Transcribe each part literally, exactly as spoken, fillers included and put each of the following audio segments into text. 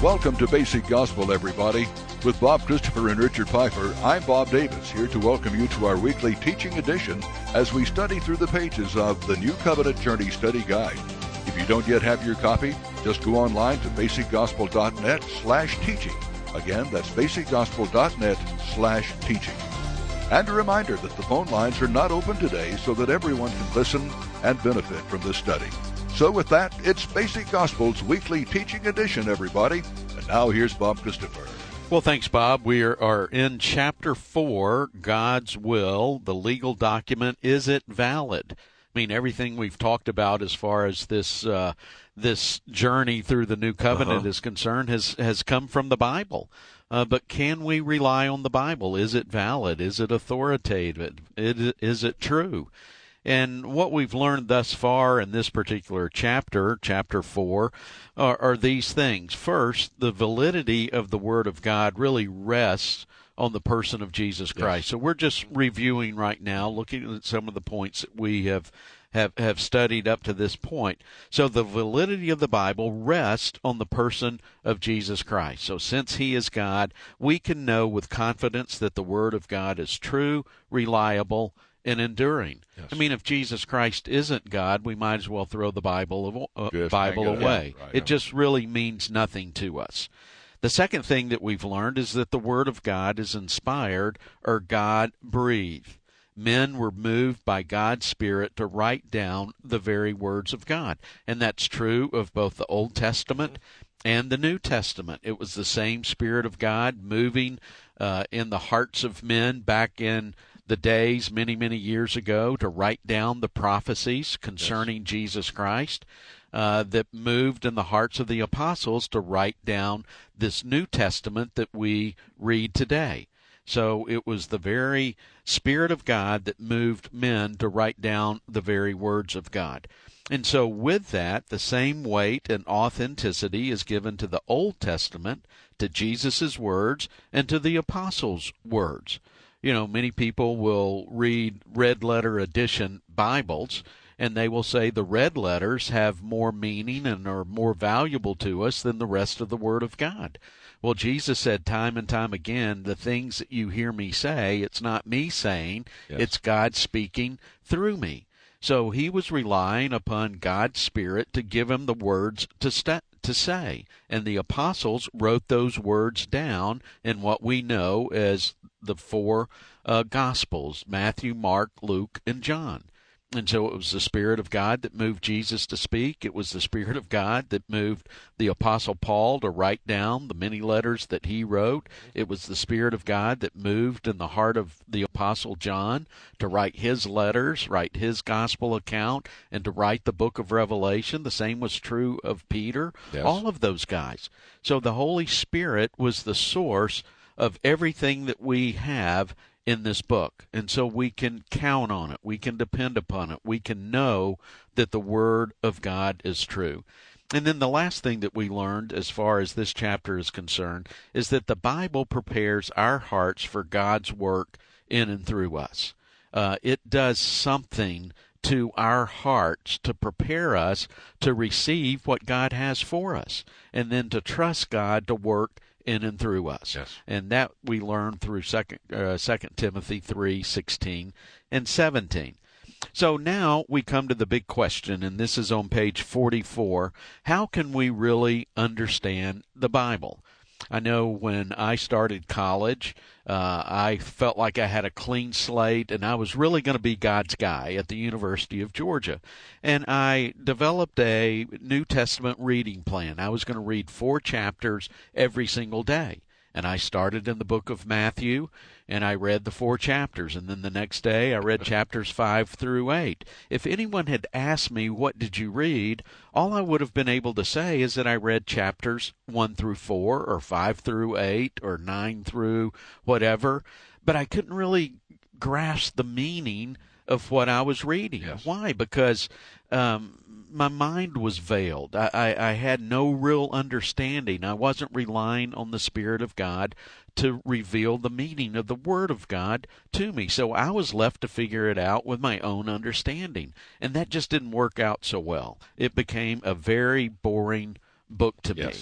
Welcome to Basic Gospel, everybody. With Bob Christopher and Richard Pfeiffer, I'm Bob Davis, here to welcome you to our weekly teaching edition as we study through the pages of the New Covenant Journey Study Guide. If you don't yet have your copy, just go online to basicgospel.net slash teaching. Again, that's basicgospel.net slash teaching. And a reminder that the phone lines are not open today so that everyone can listen and benefit from this study. So with that, it's Basic Gospel's weekly teaching edition, everybody. And now here's Bob Christopher. Well, thanks, Bob. We are, are in Chapter four, God's Will, the legal document. Is it valid? I mean, everything we've talked about as far as this uh, this journey through the New Covenant uh-huh. is concerned has, has come from the Bible. Uh, but can we rely on the Bible? Is it valid? Is it authoritative? It, is it true? And what we've learned thus far in this particular chapter, chapter four, are, are these things. First, the validity of the Word of God really rests on the person of Jesus Christ. Yes. So we're just reviewing right now, looking at some of the points that we have, have, have studied up to this point. So the validity of the Bible rests on the person of Jesus Christ. So since He is God, we can know with confidence that the Word of God is true, reliable, and enduring. Yes. I mean, if Jesus Christ isn't God, we might as well throw the Bible, uh, Bible away. Right, it just really means nothing to us. The second thing that we've learned is that the Word of God is inspired or God-breathed. Men were moved by God's Spirit to write down the very words of God. And that's true of both the Old Testament and the New Testament. It was the same Spirit of God moving uh, in the hearts of men back in the days many, many years ago to write down the prophecies concerning yes. Jesus Christ uh, that moved in the hearts of the apostles to write down this New Testament that we read today. So it was the very Spirit of God that moved men to write down the very words of God. And so with that, the same weight and authenticity is given to the Old Testament, to Jesus' words, and to the apostles' words. You know, many people will read red letter edition Bibles, and they will say the red letters have more meaning and are more valuable to us than the rest of the Word of God. Well, Jesus said time and time again, the things that you hear me say, it's not me saying, yes. it's God speaking through me. So he was relying upon God's Spirit to give him the words to st- to say. And the apostles wrote those words down in what we know as the four uh, Gospels, Matthew, Mark, Luke, and John. And so it was the Spirit of God that moved Jesus to speak. It was the Spirit of God that moved the Apostle Paul to write down the many letters that he wrote. It was the Spirit of God that moved in the heart of the Apostle John to write his letters, write his gospel account, and to write the book of Revelation. The same was true of Peter, yes. all of those guys. So the Holy Spirit was the source of everything that we have in this book. And so we can count on it. We can depend upon it. We can know that the Word of God is true. And then the last thing that we learned as far as this chapter is concerned is that the Bible prepares our hearts for God's work in and through us. Uh, it does something to our hearts to prepare us to receive what God has for us, and then to trust God to work in and through us. Yes. And that we learn through Second uh, Second Timothy three sixteen and seventeen. So now we come to the big question, and this is on page forty-four. How can we really understand the Bible? I know when I started college, uh, I felt like I had a clean slate, and I was really going to be God's guy at the University of Georgia. And I developed a New Testament reading plan. I was going to read four chapters every single day. And I started in the book of Matthew, and I read the four chapters. And then the next day, I read chapters five through eight. If anyone had asked me, what did you read? All I would have been able to say is that I read chapters one through four, or five through eight, or nine through whatever. But I couldn't really grasp the meaning of what I was reading. Yes. Why? Because um, my mind was veiled. I, I, I had no real understanding. I wasn't relying on the Spirit of God to reveal the meaning of the Word of God to me. So I was left to figure it out with my own understanding. And that just didn't work out so well. It became a very boring book to yes. me.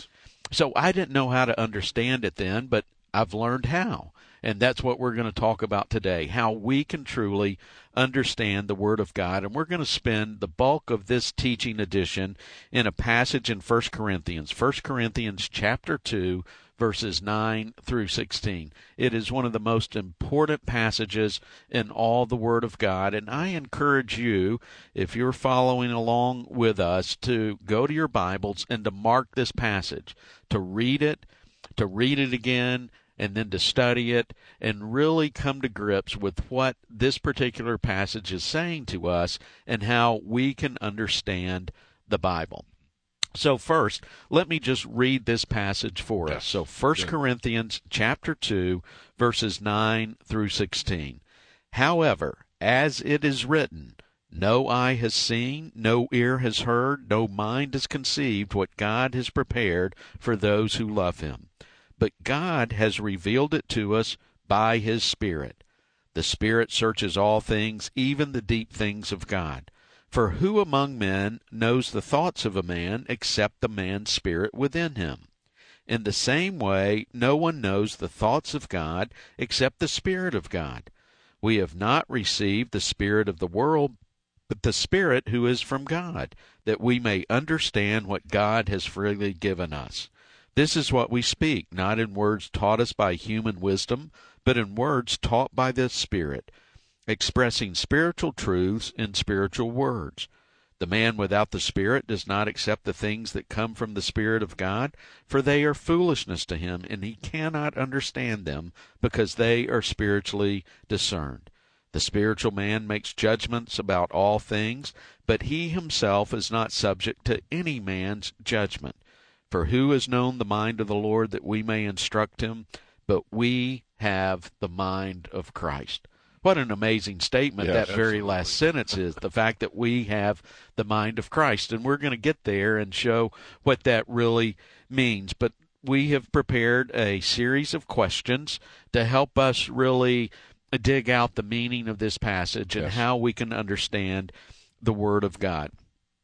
So I didn't know how to understand it then, but I've learned how. And that's what we're going to talk about today, how we can truly understand the Word of God. And we're going to spend the bulk of this teaching edition in a passage in First Corinthians, First Corinthians chapter two, verses nine through sixteen. It is one of the most important passages in all the Word of God, and I encourage you, if you're following along with us, to go to your Bibles and to mark this passage, to read it, to read it again, and then to study it and really come to grips with what this particular passage is saying to us and how we can understand the Bible. So first, let me just read this passage for yes. us. So First Corinthians chapter two, verses nine through sixteen. However, as it is written, no eye has seen, no ear has heard, no mind has conceived what God has prepared for those who love him. But God has revealed it to us by his Spirit. The Spirit searches all things, even the deep things of God. For who among men knows the thoughts of a man except the man's spirit within him? In the same way, no one knows the thoughts of God except the Spirit of God. We have not received the spirit of the world, but the Spirit who is from God, that we may understand what God has freely given us. This is what we speak, not in words taught us by human wisdom, but in words taught by the Spirit, expressing spiritual truths in spiritual words. The man without the Spirit does not accept the things that come from the Spirit of God, for they are foolishness to him, and he cannot understand them, because they are spiritually discerned. The spiritual man makes judgments about all things, but he himself is not subject to any man's judgment. For who has known the mind of the Lord that we may instruct him? But we have the mind of Christ. What an amazing statement yes, that absolutely. very last sentence is, the fact that we have the mind of Christ. And we're going to get there and show what that really means. But we have prepared a series of questions to help us really dig out the meaning of this passage and yes. how we can understand the Word of God.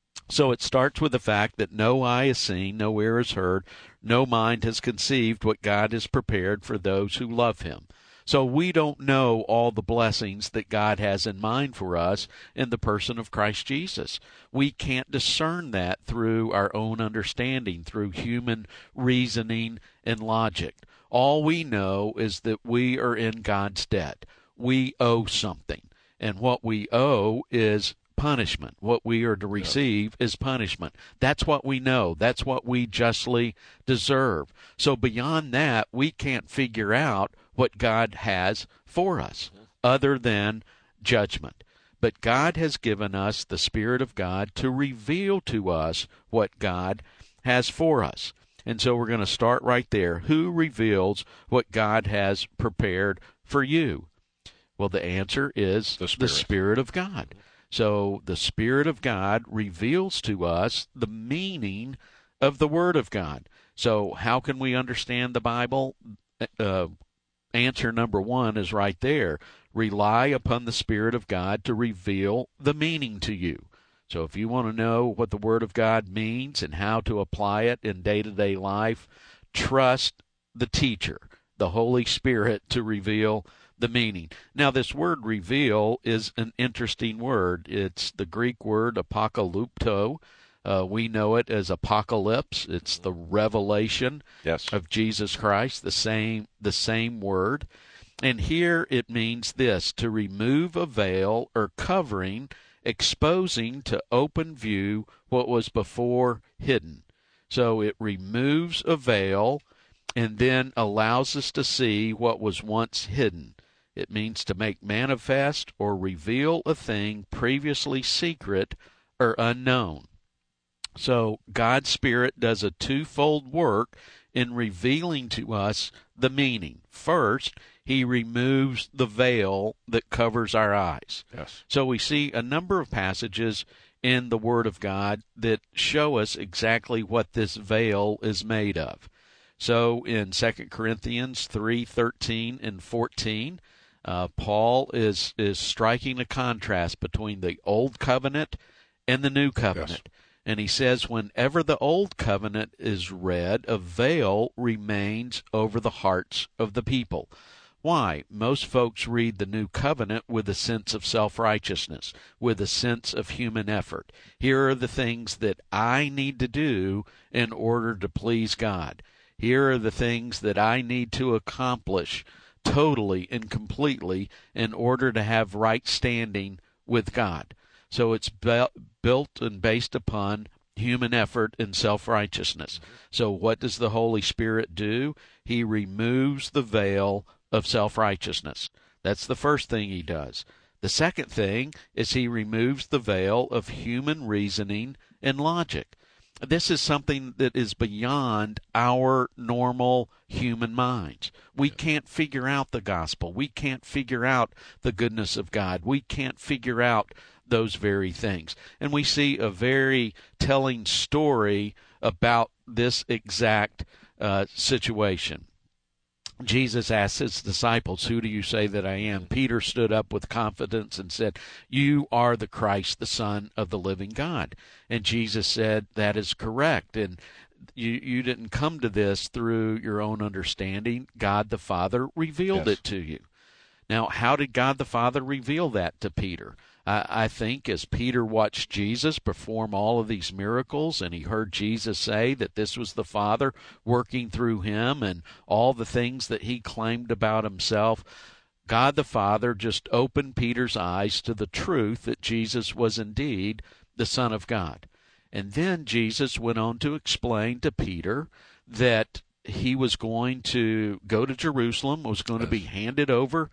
So it starts with the fact that no eye has seen, no ear has heard, no mind has conceived what God has prepared for those who love him. So we don't know all the blessings that God has in mind for us in the person of Christ Jesus. We can't discern that through our own understanding, through human reasoning and logic. All we know is that we are in God's debt. We owe something, and what we owe is punishment. What we are to receive is punishment. That's what we know. That's what we justly deserve. So beyond that, we can't figure out what God has for us other than judgment. But God has given us the Spirit of God to reveal to us what God has for us. And so we're going to start right there. Who reveals what God has prepared for you? Well, the answer is the Spirit, the Spirit of God. So the Spirit of God reveals to us the meaning of the Word of God. So how can we understand the Bible? Uh, answer number one is right there. Rely upon the Spirit of God to reveal the meaning to you. So if you want to know what the Word of God means and how to apply it in day-to-day life, trust the teacher, the Holy Spirit, to reveal the meaning. Now, this word reveal is an interesting word. It's the Greek word apokalypto. Uh, we know it as apocalypse. It's the revelation yes. of Jesus Christ, the same, the same word. And here it means this, to remove a veil or covering, exposing to open view what was before hidden. So it removes a veil and then allows us to see what was once hidden. It means to make manifest or reveal a thing previously secret or unknown. So God's Spirit does a twofold work in revealing to us the meaning. First, he removes the veil that covers our eyes. Yes. So we see a number of passages in the Word of God that show us exactly what this veil is made of. So in Second Corinthians three thirteen and fourteen, uh, Paul is, is striking a contrast between the Old Covenant and the New Covenant. Yes. And he says, whenever the Old Covenant is read, a veil remains over the hearts of the people. Why? Most folks read the New Covenant with a sense of self-righteousness, with a sense of human effort. Here are the things that I need to do in order to please God. Here are the things that I need to accomplish totally and completely in order to have right standing with God. So it's be- built and based upon human effort and self-righteousness. So what does the Holy Spirit do? He removes the veil of self-righteousness. That's the first thing he does. The second thing is he removes the veil of human reasoning and logic. This is something that is beyond our normal human minds. We can't figure out the gospel. We can't figure out the goodness of God. We can't figure out those very things. And we see a very telling story about this exact uh, situation. Jesus asked his disciples, who do you say that I am? Peter stood up with confidence and said, you are the Christ, the Son of the living God. And Jesus said, that is correct. And you, you didn't come to this through your own understanding. God the Father revealed Yes. it to you. Now, how did God the Father reveal that to Peter? I, I think as Peter watched Jesus perform all of these miracles and he heard Jesus say that this was the Father working through him and all the things that he claimed about himself, God the Father just opened Peter's eyes to the truth that Jesus was indeed the Son of God. And then Jesus went on to explain to Peter that he was going to go to Jerusalem, was going to be handed over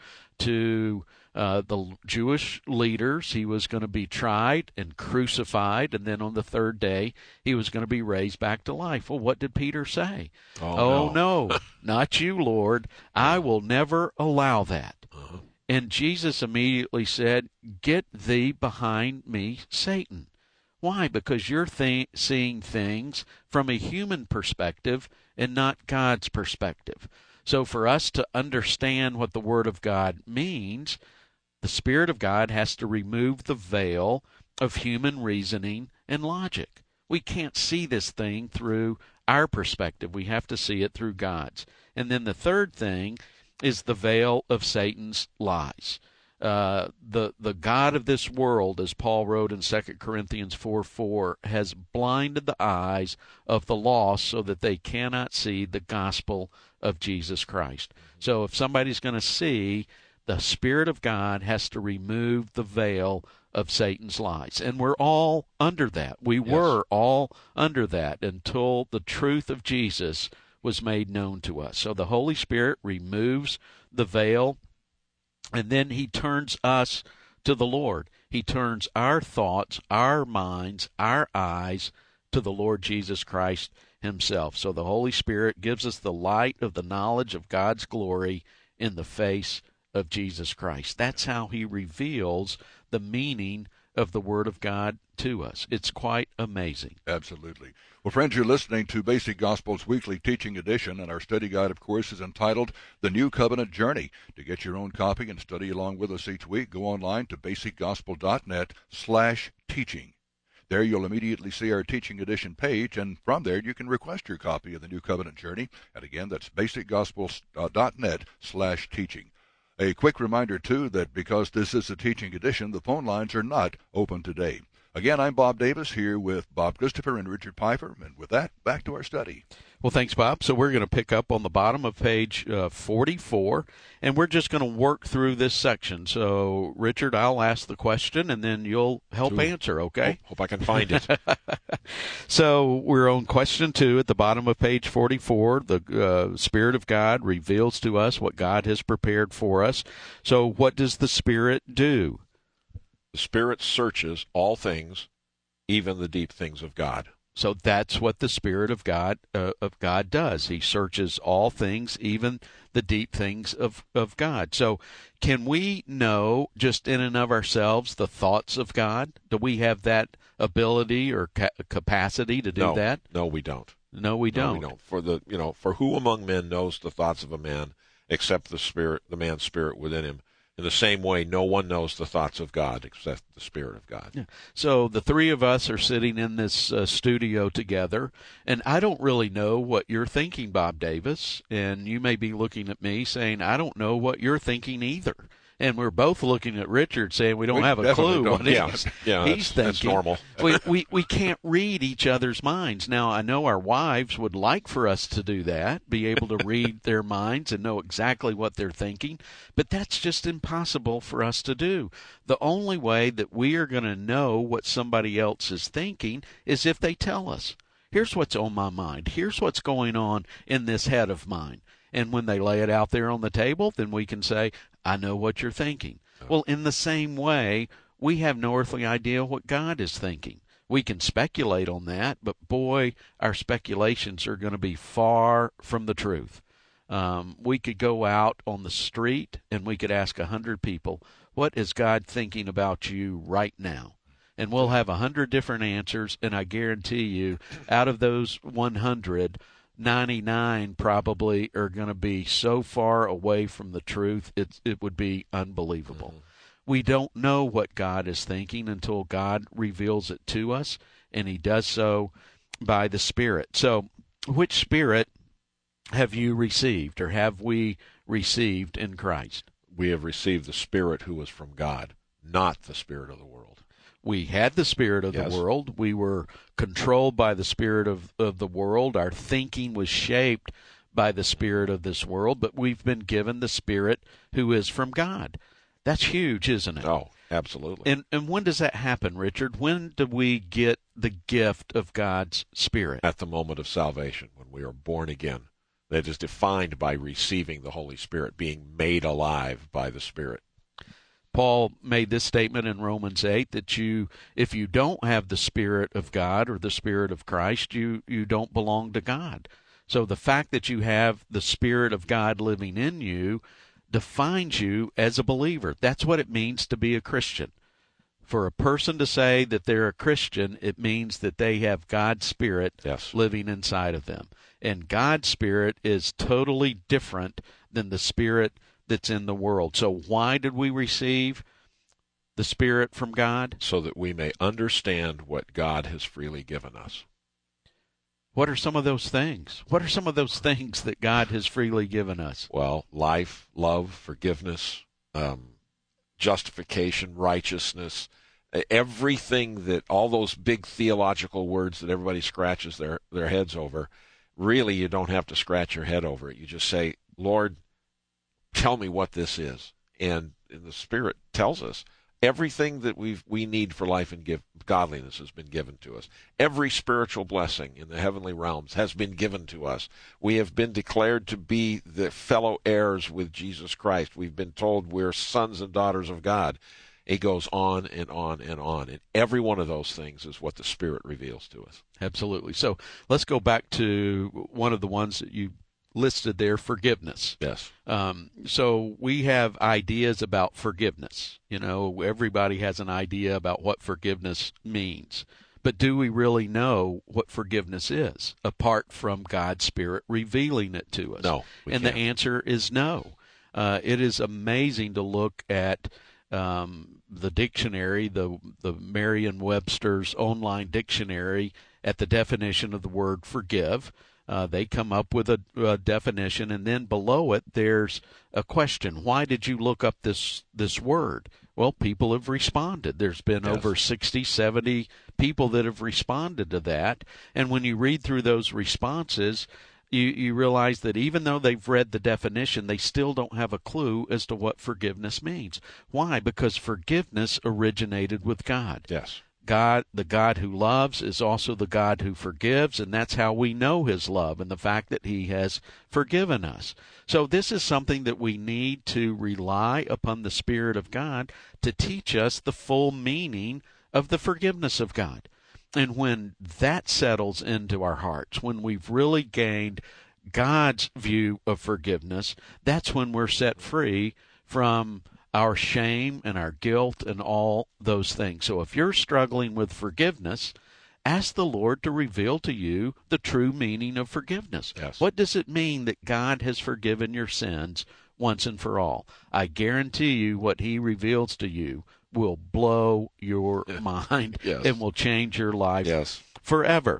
to uh, the Jewish leaders. He was going to be tried and crucified, and then on the third day, he was going to be raised back to life. Well, what did Peter say? Oh, Oh, no. no, not you, Lord. I will never allow that. Uh-huh. And Jesus immediately said, get thee behind me, Satan. Why? Because you're th- seeing things from a human perspective and not God's perspective. So for us to understand what the Word of God means, the Spirit of God has to remove the veil of human reasoning and logic. We can't see this thing through our perspective. We have to see it through God's. And then the third thing is the veil of Satan's lies. Uh, the the God of this world, as Paul wrote in Second Corinthians four four, has blinded the eyes of the lost so that they cannot see the gospel of Jesus Christ. So if somebody's going to see, the Spirit of God has to remove the veil of Satan's lies. And we're all under that. We Yes. were all under that until the truth of Jesus was made known to us. So the Holy Spirit removes the veil, and then he turns us to the Lord. He turns our thoughts, our minds, our eyes to the Lord Jesus Christ himself. So the Holy Spirit gives us the light of the knowledge of God's glory in the face of Jesus Christ. That's how he reveals the meaning of the Word of God to us. It's quite amazing. Absolutely. Well, friends, you're listening to Basic Gospel's weekly teaching edition, and our study guide, of course, is entitled The New Covenant Journey. To get your own copy and study along with us each week, go online to basic gospel dot net slash teaching. There you'll immediately see our teaching edition page, and from there you can request your copy of The New Covenant Journey. And again, that's basic gospel dot net slash teaching. A quick reminder, too, that because this is a teaching edition, the phone lines are not open today. Again, I'm Bob Davis here with Bob Christopher and Richard Pfeiffer, and with that, back to our study. Well, thanks, Bob. So we're going to pick up on the bottom of page uh, forty-four, and we're just going to work through this section. So, Richard, I'll ask the question, and then you'll help Ooh. answer, okay? Hope I can find it. So we're on question two at the bottom of page forty-four. The uh, Spirit of God reveals to us what God has prepared for us. So what does the Spirit do? The Spirit searches all things, even the deep things of God. So that's what the Spirit of God uh, of God does. He searches all things, even the deep things of, of God. So can we know just in and of ourselves the thoughts of God? Do we have that ability or ca- capacity to do no, that? No, we don't. No, we don't. No, we don't. For the you know, for who among men knows the thoughts of a man except the spirit, the man's spirit within him? In the same way, no one knows the thoughts of God except the Spirit of God. Yeah. So the three of us are sitting in this uh, studio together, and I don't really know what you're thinking, Bob Davis, and you may be looking at me saying, I don't know what you're thinking either. And we're both looking at Richard saying we don't We have a definitely clue don't. what Yeah. he's, Yeah, he's that's- thinking. that's normal. we, we, we can't read each other's minds. Now, I know our wives would like for us to do that, be able to read their minds and know exactly what they're thinking, but that's just impossible for us to do. The only way that we are going to know what somebody else is thinking is if they tell us. Here's what's on my mind. Here's what's going on in this head of mine. And when they lay it out there on the table, then we can say, I know what you're thinking. Well, in the same way, we have no earthly idea what God is thinking. We can speculate on that, but boy, our speculations are going to be far from the truth. Um, we could go out on the street and we could ask a hundred people, what is God thinking about you right now? And we'll have a hundred different answers, and I guarantee you, out of those one hundred, ninety-nine probably are going to be so far away from the truth, it, it would be unbelievable. Mm-hmm. We don't know what God is thinking until God reveals it to us, and he does so by the Spirit. So which Spirit have you received, or have we received in Christ? We have received the Spirit who is from God, not the spirit of the world. We had the spirit of Yes. the world. We were controlled by the spirit of, of the world. Our thinking was shaped by the spirit of this world, but we've been given the Spirit who is from God. That's huge, isn't it? Oh, absolutely. And and when does that happen, Richard? When do we get the gift of God's Spirit? At the moment of salvation, when we are born again. That is defined by receiving the Holy Spirit, being made alive by the Spirit. Paul made this statement in Romans eight that you, if you don't have the Spirit of God or the Spirit of Christ, you, you don't belong to God. So the fact that you have the Spirit of God living in you defines you as a believer. That's what it means to be a Christian. For a person to say that they're a Christian, it means that they have God's Spirit Yes. living inside of them. And God's Spirit is totally different than the Spirit that's in the world. So why did we receive the Spirit from God? So that we may understand what God has freely given us. What are some of those things? What are some of those things that God has freely given us? Well, life, love, forgiveness, um, justification, righteousness, everything that, all those big theological words that everybody scratches their, their heads over, really you don't have to scratch your head over it. You just say, Lord, tell me what this is. And, and the Spirit tells us everything that we we need for life and give, godliness has been given to us. Every spiritual blessing in the heavenly realms has been given to us. We have been declared to be the fellow heirs with Jesus Christ. We've been told we're sons and daughters of God. It goes on and on and on. And every one of those things is what the Spirit reveals to us. Absolutely. So let's go back to one of the ones that you listed there, forgiveness. Yes. Um, so we have ideas about forgiveness. You know, everybody has an idea about what forgiveness means. But do we really know what forgiveness is, apart from God's Spirit revealing it to us? No, we And can't. the answer is no. Uh, it is amazing to look at um, the dictionary, the the Merriam-Webster's online dictionary, at the definition of the word forgive. Uh, they come up with a, a definition, and then below it there's a question. Why did you look up this this word? Well, people have responded. There's been Yes. over sixty, seventy people that have responded to that. And when you read through those responses, you, you realize that even though they've read the definition, they still don't have a clue as to what forgiveness means. Why? Because forgiveness originated with God. Yes. God, the God who loves, is also the God who forgives, and that's how we know his love and the fact that he has forgiven us. So this is something that we need to rely upon the Spirit of God to teach us the full meaning of the forgiveness of God. And when that settles into our hearts, when we've really gained God's view of forgiveness, that's when we're set free from our shame and our guilt and all those things. So if you're struggling with forgiveness, ask the Lord to reveal to you the true meaning of forgiveness. Yes. What does it mean that God has forgiven your sins once and for all. I guarantee you what he reveals to you will blow your mind yes. and will change your life yes. forever.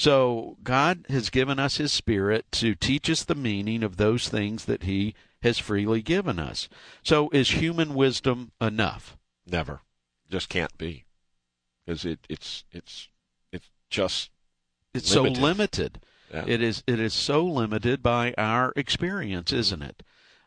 So God has given us his Spirit to teach us the meaning of those things that he has freely given us. So is human wisdom enough? Never. Just can't be. Because it, it's it's it's just It's limited. so limited. Yeah. It is it is so limited by our experience, isn't it?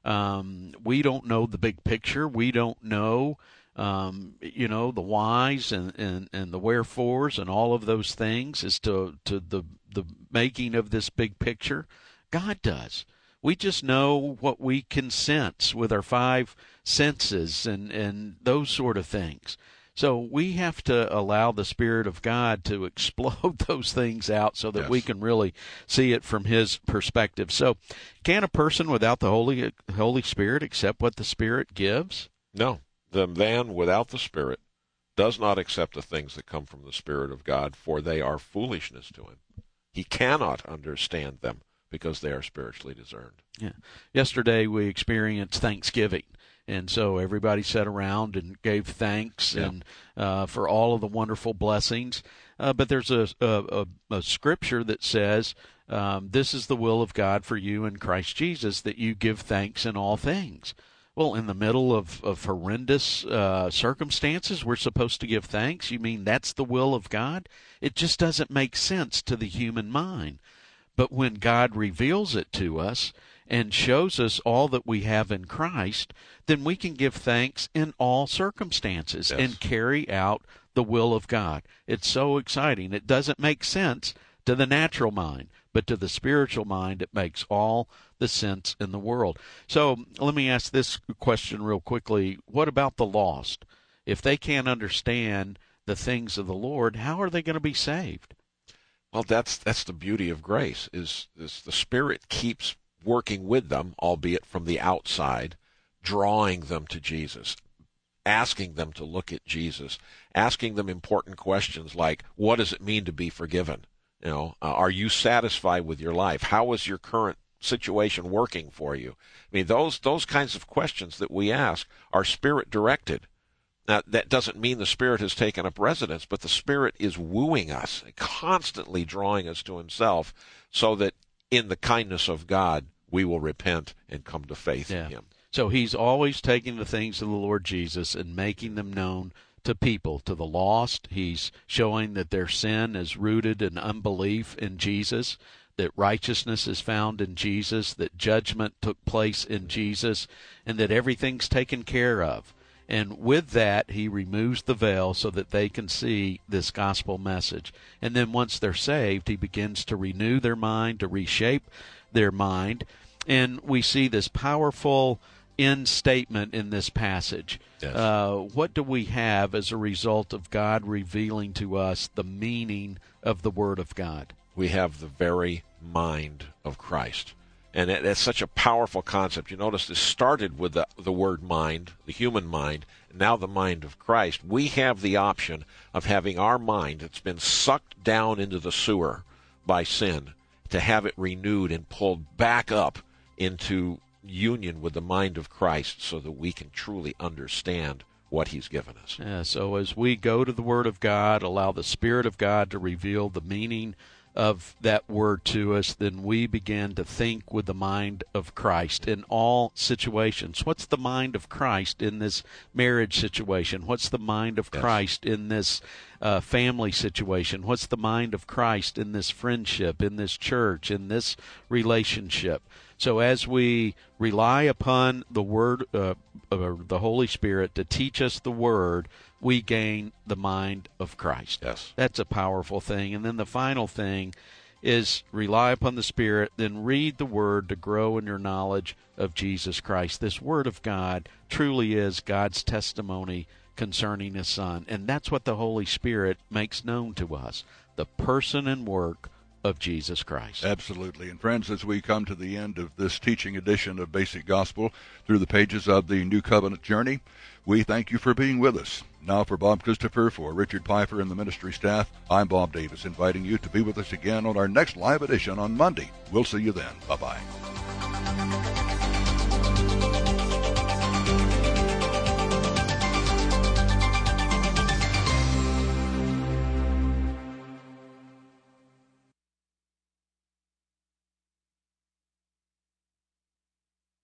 Um, we don't know the big picture. We don't know, um, you know, the whys and, and, and the wherefores and all of those things as to, to the the making of this big picture. God does. We just know what we can sense with our five senses and, and those sort of things. So we have to allow the Spirit of God to explode those things out so that yes. we can really see it from his perspective. So can a person without the Holy Holy Spirit accept what the Spirit gives? No. The man without the Spirit does not accept the things that come from the Spirit of God, for they are foolishness to him. He cannot understand them because they are spiritually discerned. Yeah. Yesterday we experienced Thanksgiving. And so everybody sat around and gave thanks yeah. and uh, for all of the wonderful blessings. Uh, but there's a, a, a scripture that says, um, this is the will of God for you in Christ Jesus, that you give thanks in all things. Well, in the middle of, of horrendous uh, circumstances, we're supposed to give thanks? You mean that's the will of God? It just doesn't make sense to the human mind. But when God reveals it to us and shows us all that we have in Christ, then we can give thanks in all circumstances yes. and carry out the will of God. It's so exciting. It doesn't make sense to the natural mind, but to the spiritual mind, it makes all the sense in the world. So let me ask this question real quickly. What about the lost? If they can't understand the things of the Lord, how are they going to be saved? Well, that's that's the beauty of grace, is, is the Spirit keeps working with them, albeit from the outside, drawing them to Jesus, asking them to look at Jesus, asking them important questions like, what does it mean to be forgiven? You know, uh, are you satisfied with your life? How is your current situation working for you? I mean, those those kinds of questions that we ask are Spirit-directed. Now, that doesn't mean the Spirit has taken up residence, but the Spirit is wooing us, constantly drawing us to himself, so that in the kindness of God, we will repent and come to faith yeah. in him. So he's always taking the things of the Lord Jesus and making them known to people, to the lost. He's showing that their sin is rooted in unbelief in Jesus, that righteousness is found in Jesus, that judgment took place in Jesus, and that everything's taken care of. And with that, he removes the veil so that they can see this gospel message. And then once they're saved, he begins to renew their mind, to reshape their mind. And we see this powerful end statement in this passage. Yes. Uh, what do we have as a result of God revealing to us the meaning of the Word of God? We have the very mind of Christ. And it, it's such a powerful concept. You notice this started with the, the word mind, the human mind, and now the mind of Christ. We have the option of having our mind that's been sucked down into the sewer by sin, to have it renewed and pulled back up into union with the mind of Christ so that we can truly understand what he's given us. Yeah, so as we go to the Word of God, allow the Spirit of God to reveal the meaning of that word to us, then we begin to think with the mind of Christ in all situations. What's the mind of Christ in this marriage situation? What's the mind of yes. Christ in this uh, family situation? What's the mind of Christ in this friendship, in this church, in this relationship? So as we rely upon the Word, uh, uh, the Holy Spirit to teach us the Word, we gain the mind of Christ. Yes. That's a powerful thing. And then the final thing is rely upon the Spirit, then read the Word to grow in your knowledge of Jesus Christ. This Word of God truly is God's testimony concerning his Son. And that's what the Holy Spirit makes known to us, the person and work of Jesus Christ. Absolutely. And friends, as we come to the end of this teaching edition of Basic Gospel through the pages of the New Covenant Journey, we thank you for being with us. Now for Bob Christopher, for Richard Pfeiffer and the ministry staff, I'm Bob Davis, inviting you to be with us again on our next live edition on Monday. We'll see you then. Bye-bye.